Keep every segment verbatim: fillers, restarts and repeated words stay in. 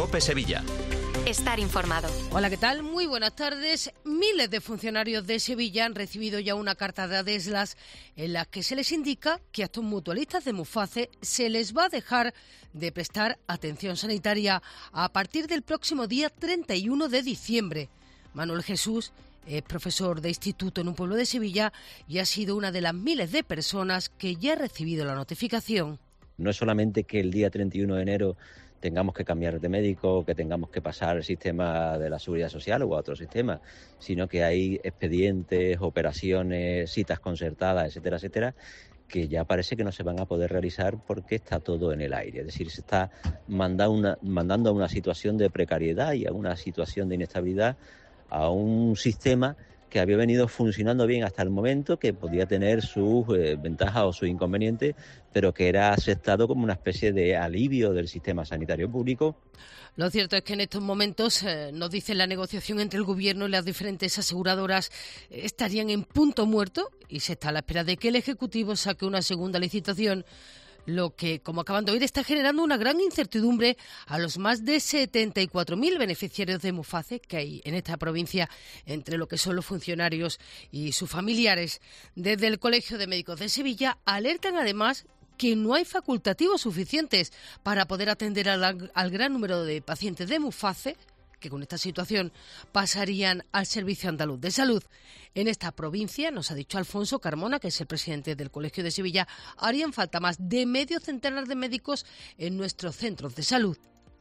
COPE Sevilla. Estar informado. Hola, ¿qué tal? Muy buenas tardes. Miles de funcionarios de Sevilla han recibido ya una carta de Adeslas en la que se les indica que a estos mutualistas de Muface se les va a dejar de prestar atención sanitaria a partir del próximo día treinta y uno de diciembre. Manuel Jesús es profesor de instituto en un pueblo de Sevilla y ha sido una de las miles de personas que ya ha recibido la notificación. No es solamente que el día treinta y uno de enero tengamos que cambiar de médico, que tengamos que pasar el sistema de la seguridad social o a otro sistema, sino que hay expedientes, operaciones, citas concertadas, etcétera, etcétera, que ya parece que no se van a poder realizar porque está todo en el aire. Es decir, se está mandando, una, mandando a una situación de precariedad y a una situación de inestabilidad a un sistema que había venido funcionando bien hasta el momento, que podía tener sus eh, ventajas o sus inconvenientes, pero que era aceptado como una especie de alivio del sistema sanitario público. Lo cierto es que en estos momentos, eh, nos dicen, la negociación entre el Gobierno y las diferentes aseguradoras eh, estarían en punto muerto y se está a la espera de que el Ejecutivo saque una segunda licitación, lo que, como acaban de oír, está generando una gran incertidumbre a los más de setenta y cuatro mil beneficiarios de Muface que hay en esta provincia, entre lo que son los funcionarios y sus familiares. Desde el Colegio de Médicos de Sevilla alertan además que no hay facultativos suficientes para poder atender al, al gran número de pacientes de Muface que con esta situación pasarían al Servicio Andaluz de Salud. En esta provincia, nos ha dicho Alfonso Carmona, que es el presidente del Colegio de Sevilla, harían falta más de medio centenar de médicos en nuestros centros de salud.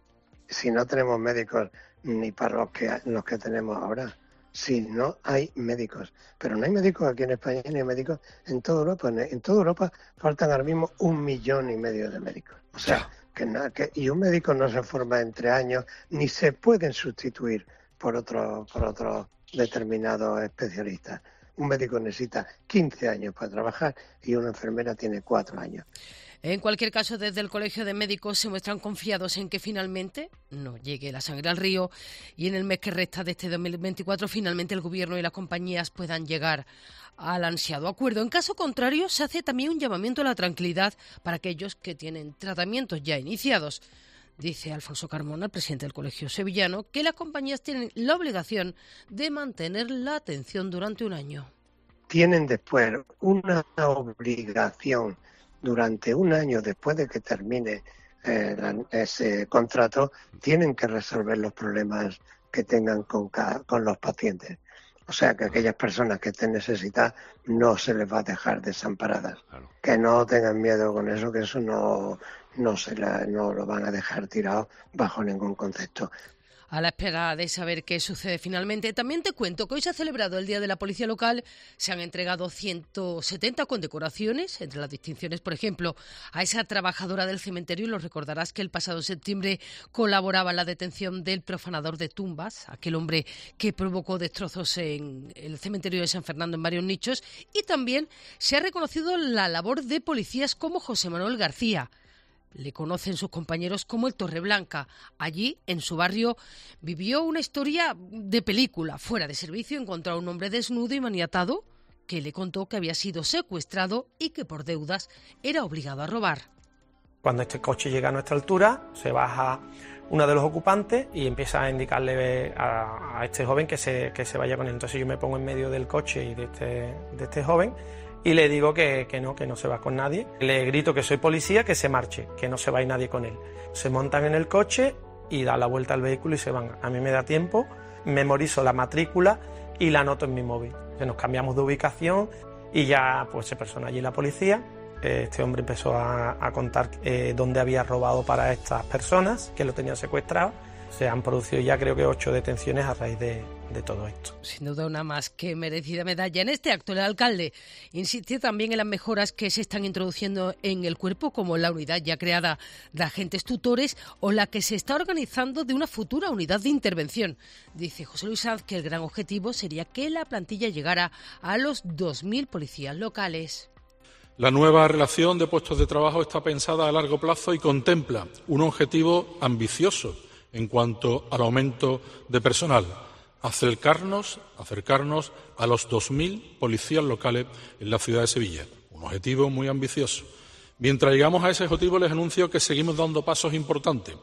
Si no tenemos médicos ni para los que, los que tenemos ahora, si no hay médicos, pero no hay médicos aquí en España ni hay médicos en toda Europa. En toda Europa faltan ahora mismo un millón y medio de médicos. O sea, que nada, que, y un médico no se forma en tres años, ni se pueden sustituir por otros por otros determinados especialistas. Un médico necesita quince años para trabajar y una enfermera tiene cuatro años. En cualquier caso, desde el Colegio de Médicos se muestran confiados en que finalmente no llegue la sangre al río y en el mes que resta de este dos mil veinticuatro finalmente el Gobierno y las compañías puedan llegar al ansiado acuerdo. En caso contrario, se hace también un llamamiento a la tranquilidad para aquellos que tienen tratamientos ya iniciados. Dice Alfonso Carmona, el presidente del Colegio Sevillano, que las compañías tienen la obligación de mantener la atención durante un año. Tienen después una obligación durante un año después de que termine eh, ese contrato, tienen que resolver los problemas que tengan con, con los pacientes. O sea, que aquellas personas que estén necesitadas no se les va a dejar desamparadas. Claro. Que no tengan miedo con eso, que eso no, no, se la, no lo van a dejar tirado bajo ningún concepto. A la espera de saber qué sucede finalmente, también te cuento que hoy se ha celebrado el Día de la Policía Local. Se han entregado ciento setenta condecoraciones, entre las distinciones, por ejemplo, a esa trabajadora del cementerio. Lo recordarás que el pasado septiembre colaboraba en la detención del profanador de tumbas, aquel hombre que provocó destrozos en el cementerio de San Fernando en varios nichos. Y también se ha reconocido la labor de policías como José Manuel García. Le conocen sus compañeros como el Torreblanca. Allí, en su barrio, vivió una historia de película. Fuera de servicio encontró a un hombre desnudo y maniatado que le contó que había sido secuestrado y que por deudas era obligado a robar. Cuando este coche llega a nuestra altura, se baja uno de los ocupantes y empieza a indicarle a, a este joven que se, que se vaya con él. Entonces yo me pongo en medio del coche y de este, de este joven y le digo que, que no, que no se va con nadie. Le grito que soy policía, que se marche, que no se va a ir nadie con él. Se montan en el coche y dan la vuelta al vehículo y se van. A mí me da tiempo, memorizo la matrícula y la anoto en mi móvil. Nos cambiamos de ubicación y ya pues se persona allí la policía. Este hombre empezó a, a contar eh, dónde había robado para estas personas que lo tenían secuestrado. Se han producido ya creo que ocho detenciones a raíz de, de todo esto. Sin duda una más que merecida medalla. En este acto el alcalde insistió también en las mejoras que se están introduciendo en el cuerpo, como la unidad ya creada de agentes tutores o la que se está organizando de una futura unidad de intervención. Dice José Luis Sanz que el gran objetivo sería que la plantilla llegara a los dos mil policías locales. La nueva relación de puestos de trabajo está pensada a largo plazo y contempla un objetivo ambicioso en cuanto al aumento de personal, acercarnos, acercarnos a los dos mil policías locales en la ciudad de Sevilla, un objetivo muy ambicioso. Mientras llegamos a ese objetivo, les anuncio que seguimos dando pasos importantes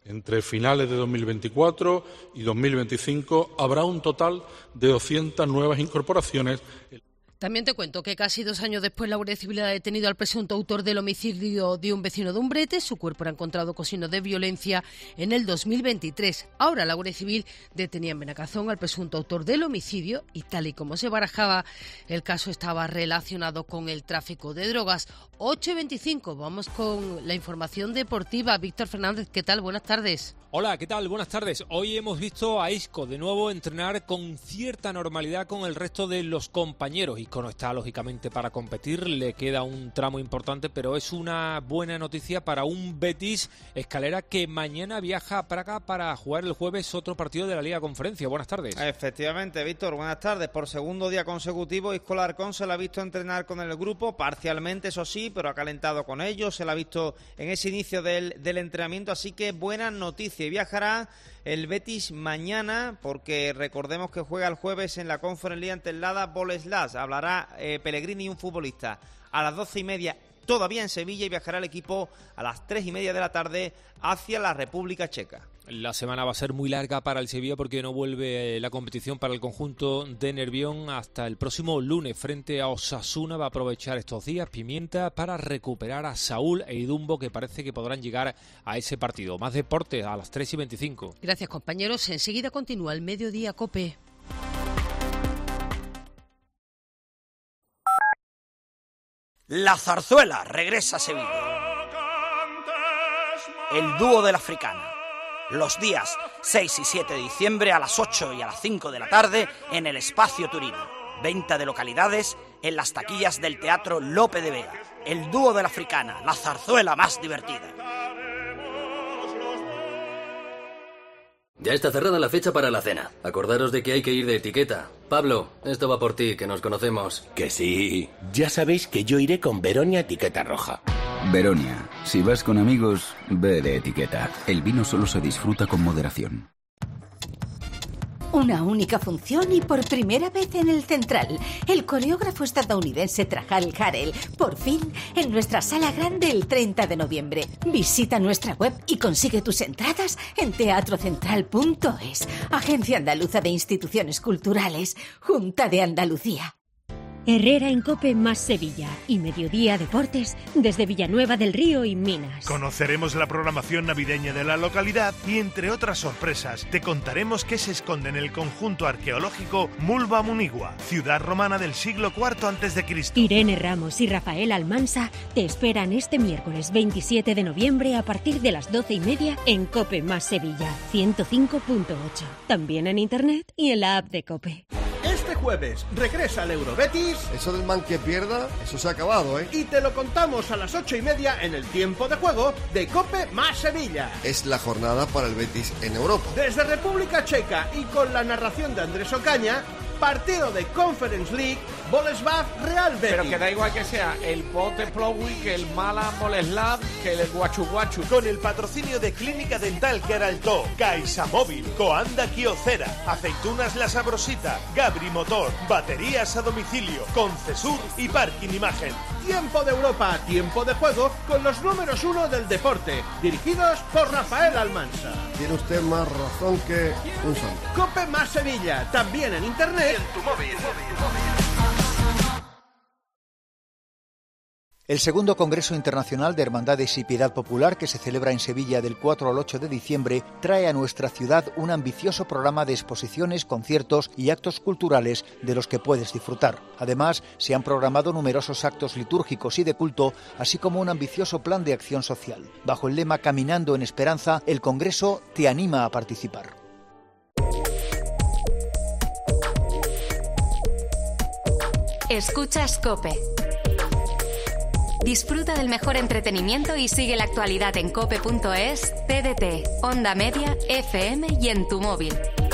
Entre finales de dos mil veinticuatro y dos mil veinticinco habrá un total de doscientas nuevas incorporaciones. También te cuento que casi dos años después la Guardia Civil ha detenido al presunto autor del homicidio de un vecino de Umbrete. Su cuerpo era encontrado con signos de violencia en el dos mil veintitrés. Ahora la Guardia Civil detenía en Benacazón al presunto autor del homicidio y tal y como se barajaba, el caso estaba relacionado con el tráfico de drogas. ocho y veinticinco, vamos con la información deportiva. Víctor Fernández, ¿qué tal? Buenas tardes. Hola, ¿qué tal? Buenas tardes. Hoy hemos visto a Isco de nuevo entrenar con cierta normalidad con el resto de los compañeros. Isco no está lógicamente para competir, le queda un tramo importante, pero es una buena noticia para un Betis Escalera que mañana viaja a Praga para jugar el jueves otro partido de la Liga Conferencia. Buenas tardes. Efectivamente, Víctor, buenas tardes. Por segundo día consecutivo, Isco Larcón se la ha visto entrenar con el grupo, parcialmente, eso sí, pero ha calentado con ellos, se la ha visto en ese inicio del, del entrenamiento, así que buena noticia. Y viajará el Betis mañana, porque recordemos que juega el jueves en la Conference League ante el Lada Boleslas. Hablará eh, Pellegrini, un futbolista, a las doce y media todavía en Sevilla, y viajará el equipo a las tres y media de la tarde hacia la República Checa. La semana va a ser muy larga para el Sevilla porque no vuelve la competición para el conjunto de Nervión hasta el próximo lunes frente a Osasuna. Va a aprovechar estos días Pimienta para recuperar a Saúl e Idumbo, que parece que podrán llegar a ese partido. Más deporte a las tres y veinticinco. Gracias, compañeros. Enseguida continúa el Mediodía COPE. La zarzuela regresa a Sevilla. El dúo de la Africana. Los días seis y siete de diciembre a las ocho y a las cinco de la tarde en el Espacio Turino. Venta de localidades en las taquillas del Teatro Lope de Vega. El dúo de la Africana, la zarzuela más divertida. Ya está cerrada la fecha para la cena. Acordaros de que hay que ir de etiqueta. Pablo, esto va por ti, que nos conocemos. Que sí. Ya sabéis que yo iré con Veronia etiqueta roja. Veronia, si vas con amigos, ve de etiqueta. El vino solo se disfruta con moderación. Una única función y por primera vez en el Central. El coreógrafo estadounidense Trajal Harrell, por fin, en nuestra sala grande el treinta de noviembre. Visita nuestra web y consigue tus entradas en teatro central punto es. Agencia Andaluza de Instituciones Culturales, Junta de Andalucía. Herrera en COPE más Sevilla y Mediodía Deportes desde Villanueva del Río y Minas. Conoceremos la programación navideña de la localidad y, entre otras sorpresas, te contaremos qué se esconde en el conjunto arqueológico Mulva Munigua, ciudad romana del siglo cuarto antes de Cristo. Irene Ramos y Rafael Almansa te esperan este miércoles veintisiete de noviembre a partir de las doce y media en COPE más Sevilla ciento cinco punto ocho. También en internet y en la app de COPE. Este jueves regresa el Eurobetis. Eso del man que pierda, eso se ha acabado, ¿eh? Y te lo contamos a las ocho y media en el tiempo de juego de COPE más Sevilla. Es la jornada para el Betis en Europa. Desde República Checa y con la narración de Andrés Ocaña, partido de Conference League, Boleslav Real Betis. Pero que da igual que sea el Pote Plowy, que el Mala Boleslav, que el Guachu Guachu. Con el patrocinio de Clínica Dental Queraltó, Caixa Móvil, Coanda Quiocera, Aceitunas La Sabrosita, Gabri Motor, Baterías a domicilio, Concesur y Parking Imagen. Tiempo de Europa, tiempo de juego con los números uno del deporte, dirigidos por Rafael Almansa. Tiene usted más razón que un santo. COPE más Sevilla, también en internet y en tu móvil. El segundo Congreso Internacional de Hermandades y Piedad Popular, que se celebra en Sevilla del cuatro al ocho de diciembre, trae a nuestra ciudad un ambicioso programa de exposiciones, conciertos y actos culturales de los que puedes disfrutar. Además, se han programado numerosos actos litúrgicos y de culto, así como un ambicioso plan de acción social. Bajo el lema Caminando en Esperanza, el Congreso te anima a participar. Escuchas COPE. Disfruta del mejor entretenimiento y sigue la actualidad en cope punto es, T D T, Onda Media, F M y en tu móvil.